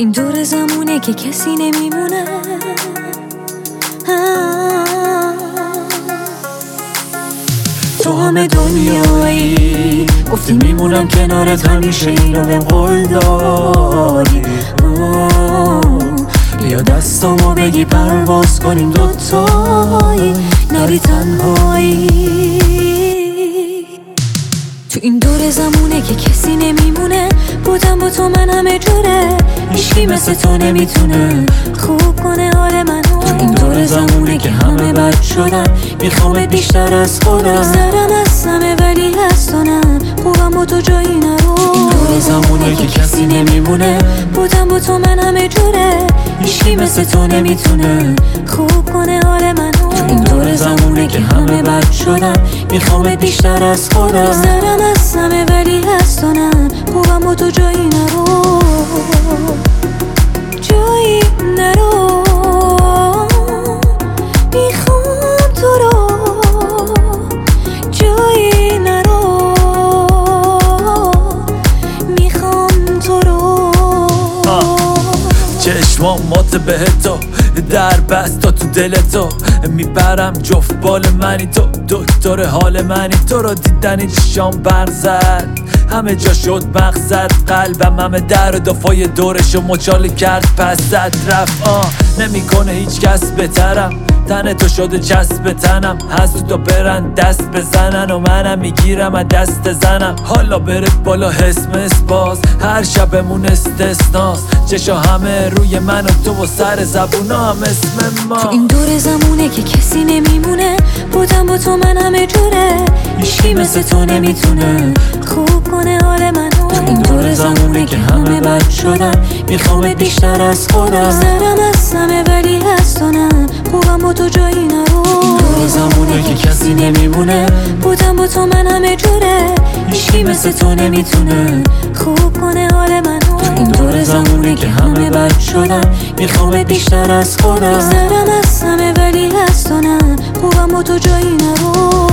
این دور زمونه که کسی نمیمونه. تو همه دنیایی گفتی میمونم کنارت همیشه، اینو بهم قول دادی. بیا دستامو بگی پرواز کنیم دوتایی، نری تنهایی. تو این دور زمونه که کسی نمیمونه، بودم با تو من همه جوره، هیچکی مثل تو نمیتونه خوب کنه حال منو. تو این دور زمونه که همه بد شدن، میخوامت بیشتر از خودم. سرم از همه ولی از تو نه، خوبم با تو جایی نرو. تو این دور زمونه که کسی نمیمونه، بودم با تو من همه جوره، هیچکی مثل تو نمیتونه خوب کنه حال منو. تو این دور زمونه که همه بد شدن، میخوامت بیشتر از خودم. سرم از همه ولی از تو نه، خوبم با تو جایی نرو، جایی نرو. میخوام تو رو، جایی نرو. میخوام تو رو. چشمامات بهتو در بستا تو دلتو، میبرم جفت بال منی تو، دکتر حال منی. تو رو دیدنی چشام برق زد، همه جا شد مقصد. قلبم همه در و دفای دورشو مچاله کرد، پس زد رفت. نمیکنه هیچ کس بهترم، تن تو شده چسب تنم. هست تو برن دست بزنن و منم میگیرم از دست زنم. حالا برد بالا حس باز، هر شبمون استثناست. چشا همه روی من و تو و سر زبونا هم اسم ما. تو این دور زمونه که کسی نمیمونه، بودم با تو من همه جوره، هیچکی مثل تو نمیتونه خوب کنه حال منو. تو این دور زمونه که همه بد شدن، میخوامت بیشتر از خودم. سرم از همه ولی از تو نه، خوبم با تو جایی نرو. این دور زمونه که کسی نمیمونه، بودم با تو من همه جوره، هیچکی مثل تو نمیتونه خوب کنه حال منو. تو این دور زمونه که همه بد شدن، میخوامت بیشتر از خودم. سرم از همه ولی از تو نه، خوبم با تو جایی نرو.